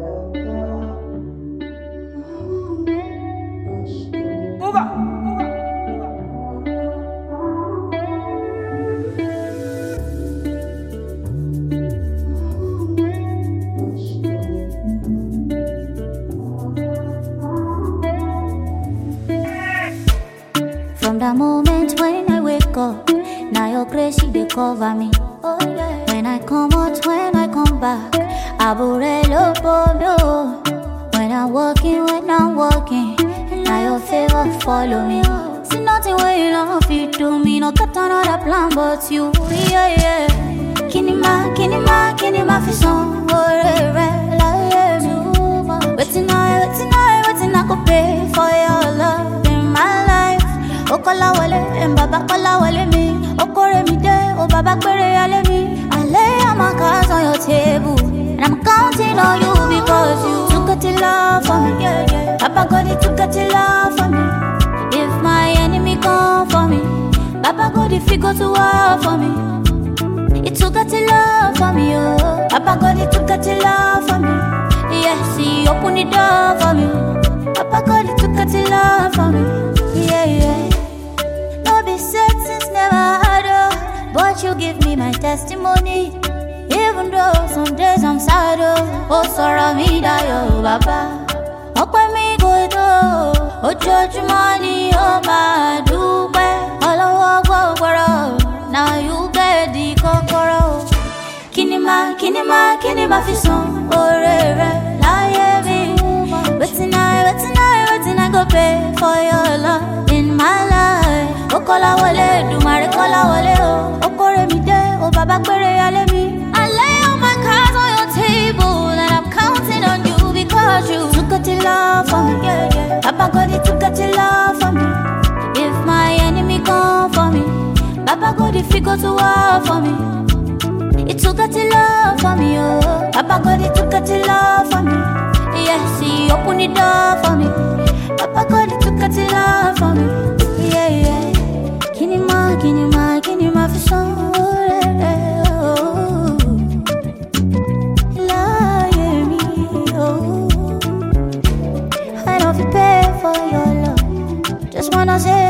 From the moment when I wake up, now your grace she dey cover me. Oh yeah. When I come out, when I come back, aburelo bono. When I'm walking, now your favor follow me. See nothing when you don't fit to me, no got another plan but you. Yeah yeah. Kinima fi son, ore re la yeah. Waiting I go pay for your love in my life. Okola wale, Baba kola wale me. Okore mi de, oh Baba kwere ale me. I lay all my cards on your table, and I'm counting on you because you took it to love for me. Yeah, yeah. Papa God, you took it to love for me. If my enemy come for me, Papa God, if he go to war for me, he took it to love for me. Oh, Papa God, he took it to love for me. Yes, he opened the door for me. Papa God, he took it to love for me. Yeah, yeah. No be said since never had her, but you give me my testimony. Even though some days I'm sad, oh sorrow me die, oh Baba. Up when me go to, oh church money, oh my dupe. All I walk, now you get the kokoro. Kinima fi son, oh re re, la yeah me. Waiting I go pay for your love in my life. Okola wale, do mare kola wale, oh. Okore mi de, oh Baba kwere ale me. I lay all my cards on your table, and I'm counting on you because you took it to love for me. Yeah, yeah. Papa God, he took it to love for me. If my enemy come for me, Papa God, if he go to war for me, he took it to love for me. Oh, Papa God, he took it to love for me. Yes, he opened the door for me. Papa God, he took it to love for me. Yeah, yeah. Kinima fi son. La yeah me, oh. I don't feel pay for your love. Just wanna say